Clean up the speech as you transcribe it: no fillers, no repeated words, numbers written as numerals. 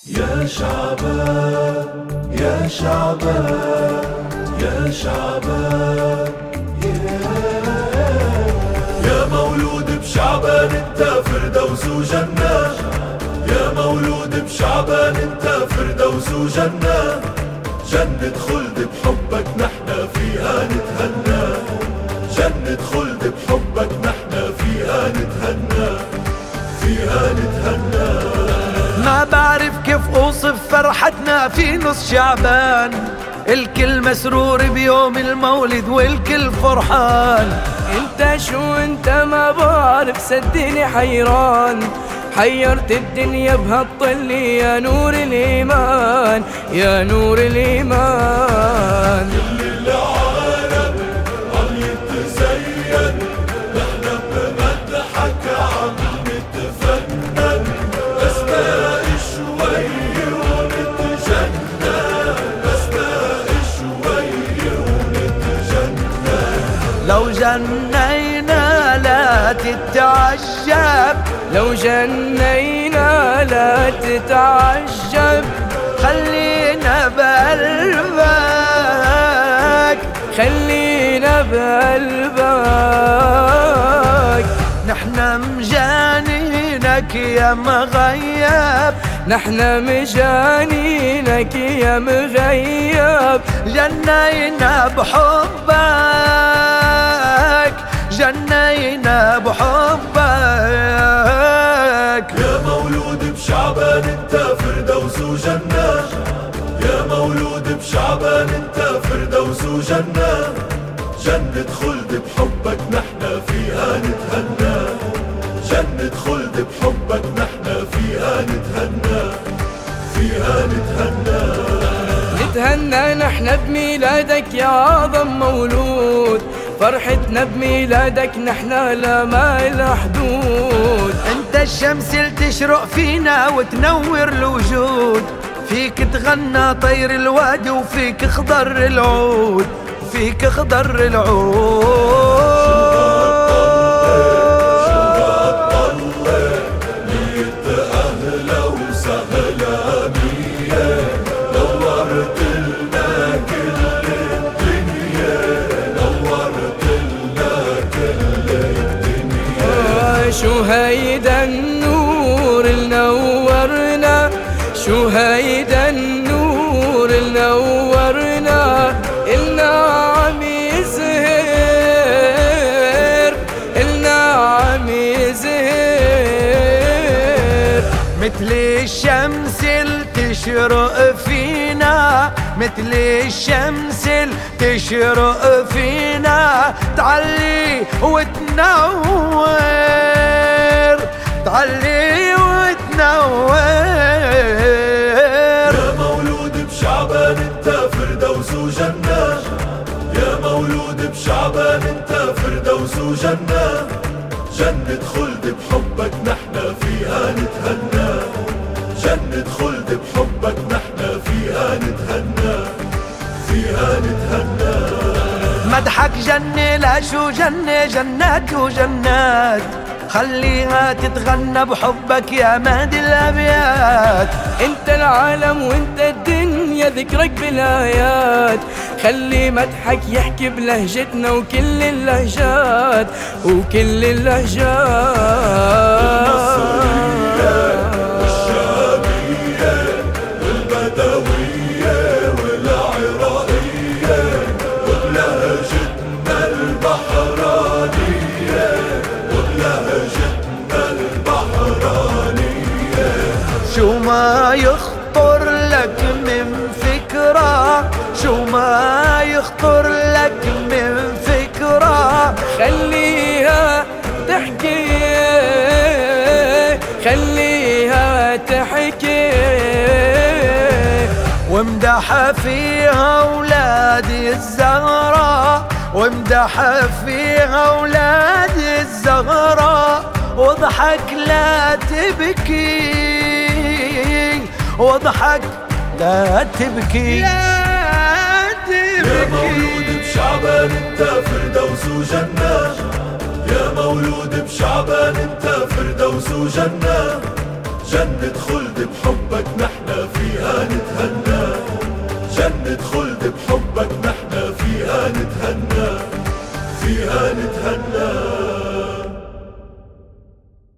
يا شعبان يا شعبان يا شعبان يا مولود بشعبان انت فردوس وجنة، يا مولود بشعبان انت فردوس وجنة، جنة خلد بحبك نحنا فيها نتهنى، جنة خلد بحبك نحنا فيها نتهنى، فيها نتهنى. ما بعرف كيف اوصف فرحتنا في نص شعبان، الكل مسرور بيوم المولد والكل فرحان. انت شو انت ما بعرف صدقني حيران، حيرت الدنيا بهالطل يا نور الإيمان، يا نور الإيمان. كل العالم عم يتزين، نحنا بمدحك عم نتفنن، بس باقي شوي ونتجنن، بس باقي شوي ونتجنن. لو جنينا لا تتعجب، لو جنينا لا تتعجب، خلينا بقلبك، خلينا بقلبك. نحنا مجانينك يا مغيب، نحنا مجانينك يا مغيب، جنينا بحبك، جنينا بحبك. يا مولود بشعبان انت فردوس وجنة، يا مولود بشعبان انت فردوس وجنة، جنة خلد بحبك نحنا فيها نتهنى، جنة خلد بحبك نحنا فيها نتهنى، فيها نتهنى. نتهنى نحنا بميلادك يا أعظم مولود، فرحتنا بميلادك نحنا لا ما لها حدود. انت الشمس اللي تشرق فينا وتنور الوجود، فيك تغنى طير الوادي وفيك خضر العود، فيك خضر العود. شو هيدا النور اللي نورنا، شو هيدا النور اللي نورنا، إلنا عم يزهر، إلنا عم يزهر. مثل الشمس اللي تشرق فينا، مثل الشمس اللي تشرق فينا، تعلي وتنور، تعلي وتنور. يا مولود بشعبان انت فردوس وجنة، يا مولود بشعبان انت فردوس وجنة، جنة خلد بحبك نحنا فيها نتهنى، جنة خلد بحبك نحنا فيها نتهنى، فيها نتهنى. مدحك جنة لا شو جنة، جنات وجنات، خليها تتغنى بحبك يا مهدي الأبيات. انت العالم وانت الدنيا ذكرك بالآيات، خلي مدحك يحكي بلهجتنا وكل اللهجات، وكل اللهجات. المصرية والشامية والبدوية والعراقية وبلهجتنا البحرانية، وبلهجتنا البحرانية. شو ما يخطر لك من فكرة، شو ما يخطر لك من فكرة، خليها تحكي، خليها تحكي. وامدح فيها اولاد الزهراء، وامدح فيها اولاد الزهراء، واضحك لا تبكي، واضحك لا تبكي، لا تبكي. يا مولود بشعبان انت فردوس وجنة، يا مولود بشعبان انت فردوس وجنة، جنة خلد بحبك نحن فيها.